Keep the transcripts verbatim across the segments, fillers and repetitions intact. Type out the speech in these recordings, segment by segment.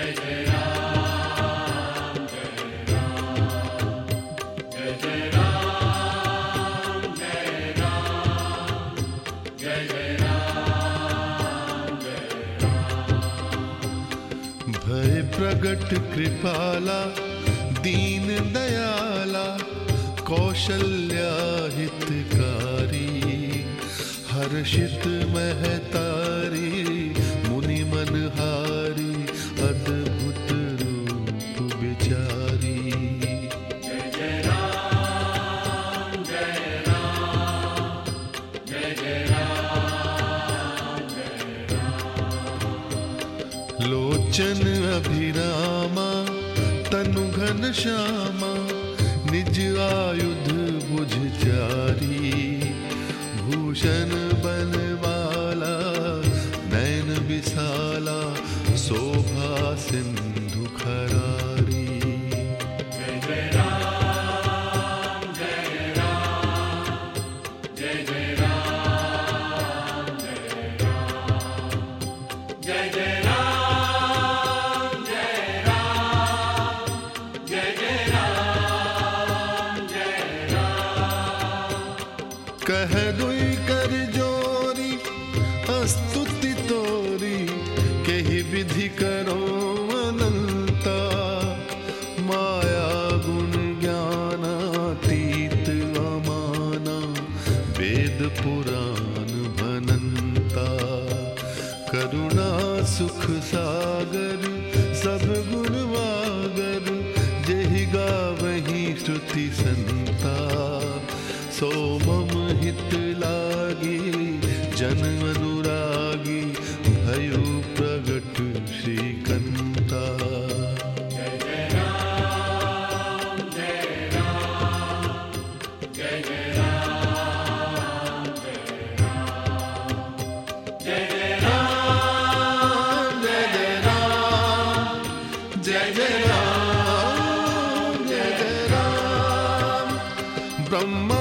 भय प्रगट कृपाला दीन दयाला कौशल्या हितकारी हर्षित महतारी मुनि मनहारी अद्भुत रूप विचारी। लोचन अभिरामा तनु घन श्यामा निज आयुध बुझ चारी भूषण बनवाला नैन विशाला शोभा सिंधु खरारी। कह दुई कर जोरी स्तुति तोरी केहि विधि करो अनंता माया गुण ज्ञानातीत अमाना वेद पुराण भनंता करुणा सुख सागर सब गुण वागर जेहि गावहि श्रुति संता सो मम हित लागी जन अनुरागी भयो प्रगट श्रीकंता। जय जय राम जय राम जय जय राम जय राम जय जय राम जय जय राम जय जय राम जय जय राम। ब्रह्मा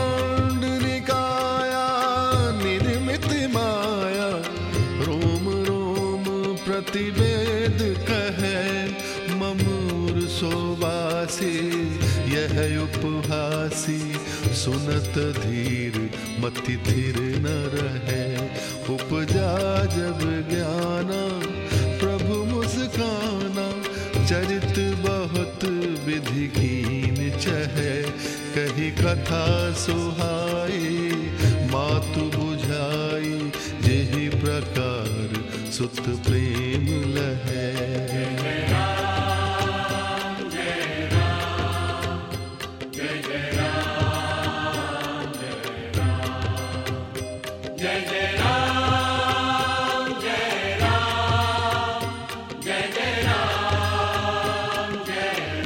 प्रतिवेद कहे ममूर सोवासी यह उपहासी सुनत धीर मति थिर न रहे उपजा जब ज्ञाना प्रभु मुस्काना चरित बहुत विधि कीन चहे कही कथा सुहाई मातु बुझाई जेहि प्रकार सुत प्रेम लहे। जय राम जय राम जय जय राम जय राम जय जय राम जय राम जय जय राम जय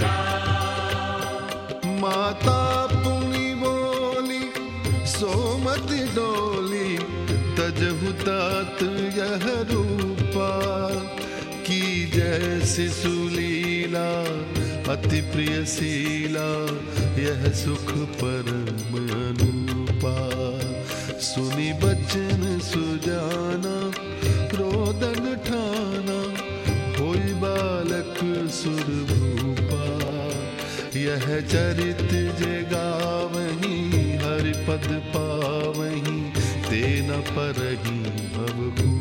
राम। माता पुनि बोली सोमति डोली तजहु तात यह रूपा की जैसी सुलीला अति प्रिय शीला यह सुख परम अनुपा। सुनी बचन सुजाना रोदन ठाना होई बालक सुर भूपा यह चरित जे गावहीं हरि पद पावहीं तेन परहीं भव।